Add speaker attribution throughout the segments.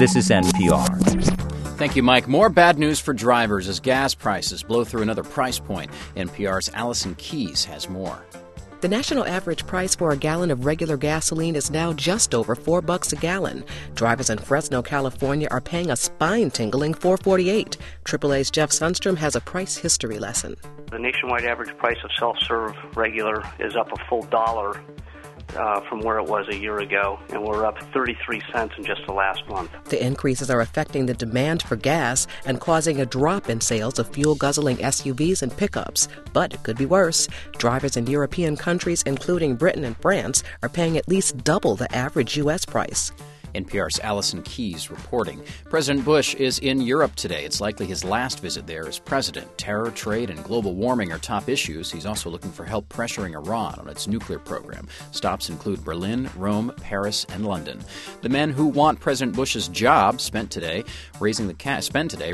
Speaker 1: This is NPR.
Speaker 2: Thank you, Mike. More bad news for drivers as gas prices blow through another price point. NPR's Allison Keyes has more.
Speaker 3: The national average price for a gallon of regular gasoline is now just over $4 a gallon. Drivers in Fresno, California are paying a spine-tingling $4.48. AAA's Jeff Sundstrom has a price history lesson.
Speaker 4: The nationwide average price of self-serve regular is up a full $1 from where it was a year ago, and we're up 33 cents in just the last month.
Speaker 3: The increases are affecting the demand for gas and causing a drop in sales of fuel-guzzling SUVs and pickups. But it could be worse. Drivers in European countries, including Britain and France, are paying at least double the average U.S. price.
Speaker 2: NPR's Allison Keyes reporting. President Bush is in Europe today. It's likely his last visit there as president. Terror, trade, and global warming are top issues. He's also looking for help pressuring Iran on its nuclear program. Stops include Berlin, Rome, Paris, and London. The men who want President Bush's job spend today raising the cash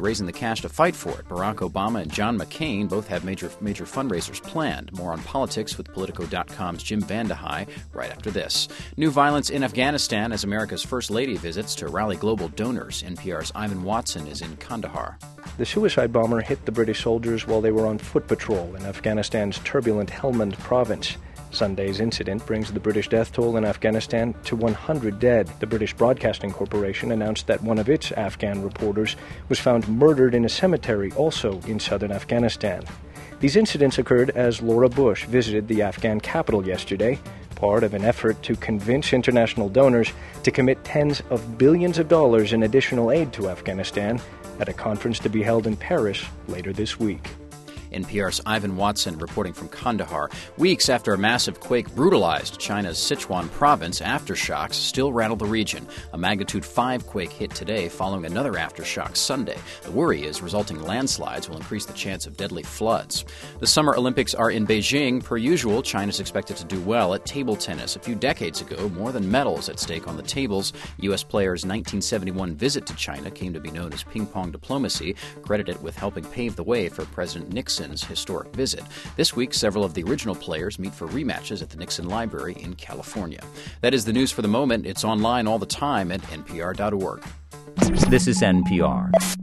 Speaker 2: to fight for it. Barack Obama and John McCain both have major fundraisers planned. More on politics with Politico.com's Jim Vandehei right after this. New violence in Afghanistan as America's First Lady visits to rally global donors. NPR's Ivan Watson is in Kandahar.
Speaker 5: The suicide bomber hit the British soldiers while they were on foot patrol in Afghanistan's turbulent Helmand province. Sunday's incident brings the British death toll in Afghanistan to 100 dead. The British Broadcasting Corporation announced that one of its Afghan reporters was found murdered in a cemetery also in southern Afghanistan. These incidents occurred as Laura Bush visited the Afghan capital yesterday, part of an effort to convince international donors to commit tens of billions of dollars in additional aid to Afghanistan at a conference to be held in Paris later this week.
Speaker 2: NPR's Ivan Watson reporting from Kandahar. Weeks after a massive quake brutalized China's Sichuan province, aftershocks still rattle the region. A magnitude 5 quake hit today following another aftershock Sunday. The worry is resulting landslides will increase the chance of deadly floods. The Summer Olympics are in Beijing. Per usual, China's expected to do well at table tennis. A few decades ago, more than medals at stake on the tables. U.S. players' 1971 visit to China came to be known as ping-pong diplomacy, credited with helping pave the way for President Nixon's historic visit. This week, several of the original players meet for rematches at the Nixon Library in California. That is the news for the moment. It's online all the time at npr.org.
Speaker 1: This is NPR.